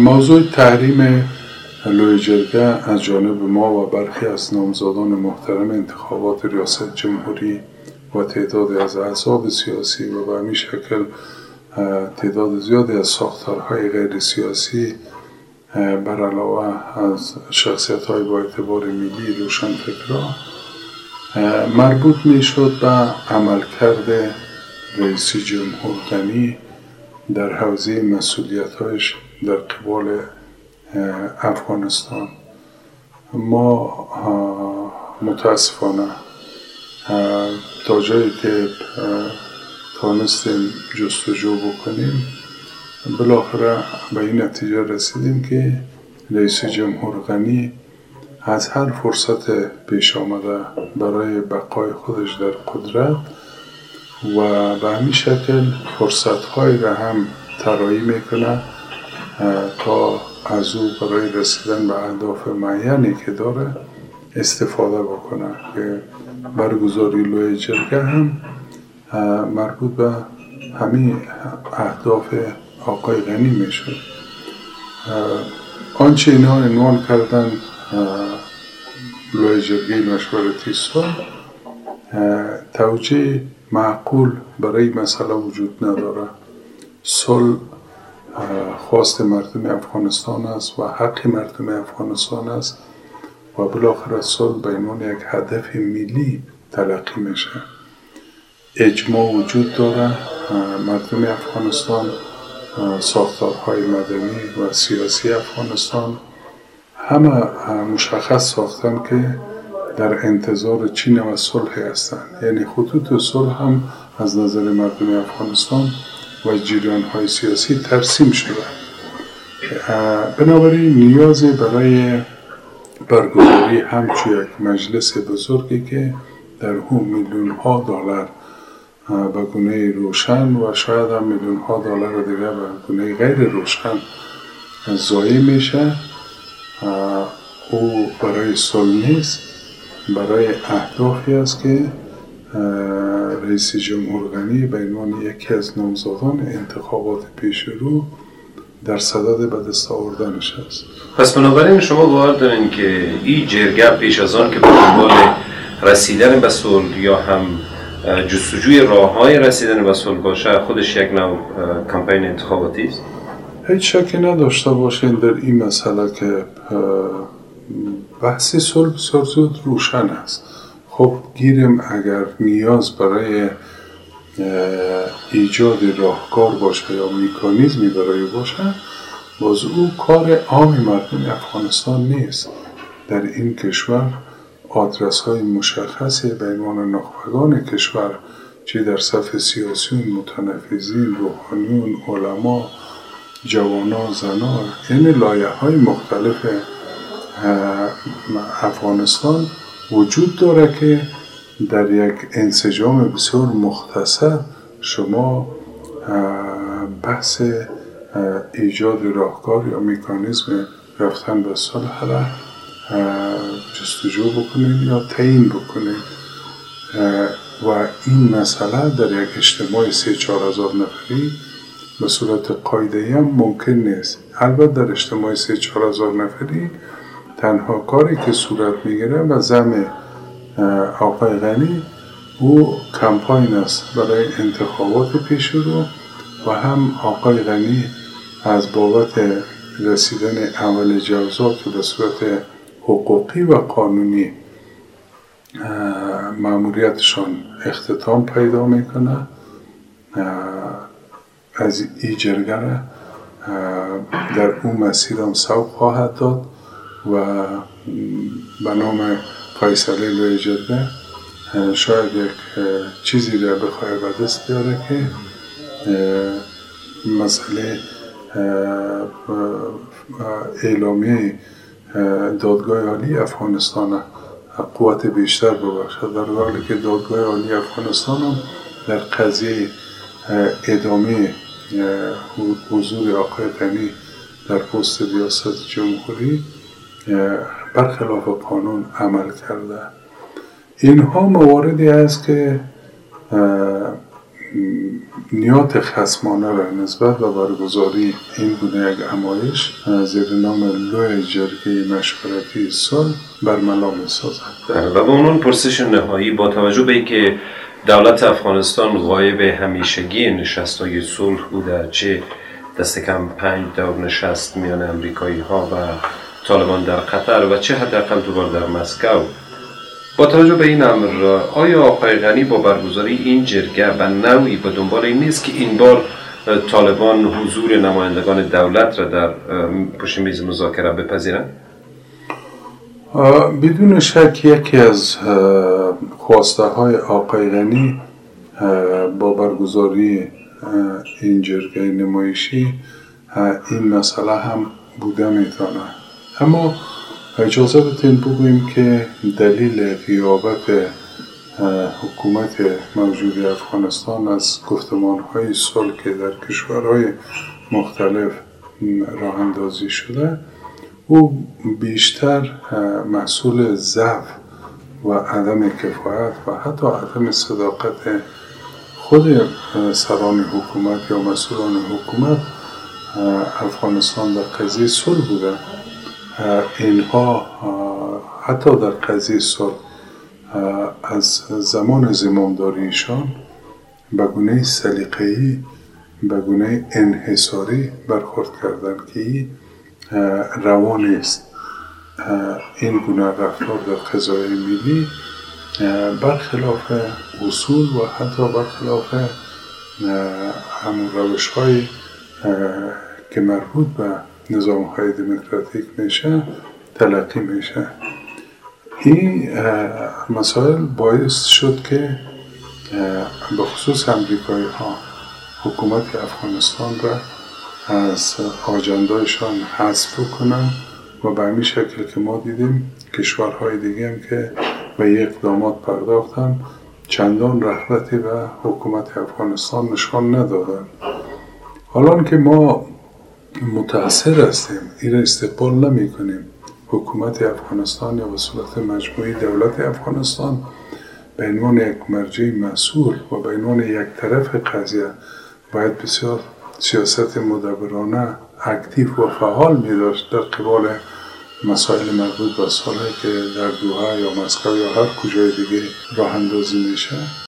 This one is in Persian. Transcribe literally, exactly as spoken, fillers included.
موضوع تحریم لوی جرگه از جانب ما و برخی از نامزدان محترم انتخابات ریاست جمهوری و تعدادی از احزاب سیاسی و به همین شکل تعداد زیادی از ساختارهای غیر سیاسی بر علاوه از شخصیت‌های با اعتبار ملی روشنفکران مربوط می‌شد به عملکرد رئیس جمهور غنی در حوزه مسئولیت‌هایش در قبال افغانستان. ما متاسفانه تا جایی که تانستیم جستجو بکنیم بالاخره به این نتیجه رسیدیم که رئیس جمهور غنی از هر فرصت پیش آمده برای بقای خودش در قدرت و به همین شکل فرصت‌هایی را هم طراحی میکنه تا از او برای رسیدن به اهداف معینی که داره استفاده بکنه که برگزاری لوی جرگه هم مربوط به همین اهداف آقای غنی میشه. آنچه اینا عنوان کردن لوی جرگه مشورتی صلح توجیه معقول برای مسئله وجود نداره. صلح خواست مردم افغانستان است و حق مردم افغانستان است و بالاخره صلح به عنوان یک هدف ملی تلقی میشه. اجماع وجود داره. مردم افغانستان، ساختارهای مدنی و سیاسی افغانستان همه مشخص ساختن که در انتظار چین و صلح هستند. یعنی خطوط صلح هم از نظر مردم افغانستان و جریان‌های سیاسی ترسیم شده. بنابراین نیازی برای برگزاری همچون یک مجلس بزرگی که در اون میلیون ها دلار به گونه روشن و شاید هم میلیون ها دلار دیگه به گونه غیر روشن ضایع میشه، او برای صلح نیست، برای اهدافی است که رئیس جمهور غنی به عنوان یکی از نامزدان انتخابات پیش رو در صدد به دست آوردنش است. پس بنابراین شما باور دارین که این جرگه پیش از آن که به دنبال رسیدن به صلح یا هم جستجوی راه‌های رسیدن به صلح باشه خودش یک نوع کمپین انتخاباتی است؟ هیچ شکی نداشته باشین در این مسئله که بحث صلح بسیار زود روشن است. خب گیریم اگر نیاز برای ایجاد راهکار باشه یا مکانیزمی برای باشه، باز او کار عام مردم افغانستان نیست. در این کشور آدرس های مشخصی به عنوان نخبگان کشور، چه در صف سیاسیون، متنفذین، روحانیون، علما، جوانا، زنا، این لایه های مختلف افغانستان وجود داره که در یک انسجام بسیار مختصر شما بحث ایجاد راهکار یا مکانیزم رفتن به صلح را جستجو بکنید یا تعیین بکنید و این مسئله در یک اجتماع سه چهار هزار نفری به صورت قاعده‌ای هم ممکن نیست. البته در اجتماع سه چهار هزار نفری تنها کاری که صورت میگیره و زم آقای غنی او کمپاین است برای انتخابات پیش رو و هم آقای غنی از بابت رسیدن اول جوزات به صورت حقوقی و قانونی مأموریتشان اختتام پیدا میکنه. از این جرگه را در اون مسیر هم سوق خواهد داد و به نام فیصله لوی جرگه شاید یک چیزی را بخواه به دست بیاره که مسئله اعلامیه دادگاه عالی افغانستان قوت بیشتر ببخشد، در حالی که دادگاه عالی افغانستان هم در قضیه ادامه حضور آقای غنی در پست ریاست جمهوری برخلاف قانون عمل کرده. اینها مواردی است که نیات خصمانه را نسبت به برگزاری این گونه یک نمایش زیر نام لوی جرگه مشورتی صلح برملا می‌سازد. و به عنوان پرسش نهایی، با توجه به اینکه دولت افغانستان غایب همیشگی نشست‌های صلح بوده، چه دست کم پنج دور نشست میان امریکایی ها و طالبان در قطر و چه حداقل دوبار در مسکو، با توجه به این امر آیا آقای غنی با برگزاری این جرگه به نوعی به دنبال این نیست که این بار طالبان حضور نمایندگان دولت را در پشت میز مذاکره بپذیرند؟ بدون شک یکی از خواسته های آقای غنی با برگزاری این جرگه نمایشی این مسئله هم بوده میتونه. اما اجازه بدین بگوییم که دلیل غیابت حکومت موجود افغانستان از گفتمان‌های صلح که در کشورهای مختلف راه اندازی شده، او بیشتر محصول ضعف و عدم کفایت و حتی عدم صداقت خود سران حکومت یا مسئولان حکومت افغانستان در قضیه صلح بوده. اینها حتی در قضیه صلح از زمان زمامداریشان به گونه سلیقه‌ای، به گونه انحصاری برخورد کردند که این روا نیست. این گونه رفتار در قضای ملی برخلاف اصول و حتی برخلاف همون روش‌های که مربوط به نظام‌های دموکراتیک میشه تلقی میشه. این مسائل باعث شد که به خصوص امریکایی ها حکومت افغانستان را از آجندایشان حذف کنند و به همین شکل که ما دیدیم کشورهای دیگه هم که به یک اقدامات پرداختن چندان رغبتی به حکومت افغانستان نشان ندادن. حالا که ما متأثر هستیم، این را استقبال نمی کنیم، حکومت افغانستان یا به صورت مجموعی دولت افغانستان به عنوان یک مرجع مسئول و به عنوان یک طرف قضیه باید بسیار سیاست مدبرانه اکتیو و فعال می داشت در قبال مسائل مربوط به صلحی که در دوحه یا مسکو یا هر کجای دیگه راه اندازی میشه.